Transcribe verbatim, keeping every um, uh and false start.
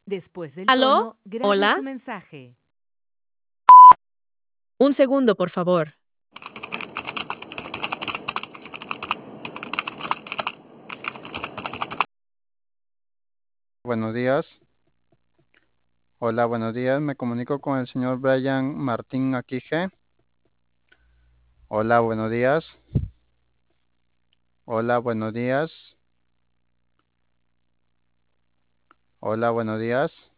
Después del ¿Aló? tono, grabe ¿Hola? su mensaje. Un segundo, por favor. Buenos días. Hola, buenos días. Me comunico con el señor Brian Martín Aquije. Hola, buenos días. Hola, buenos días. Hola, buenos días.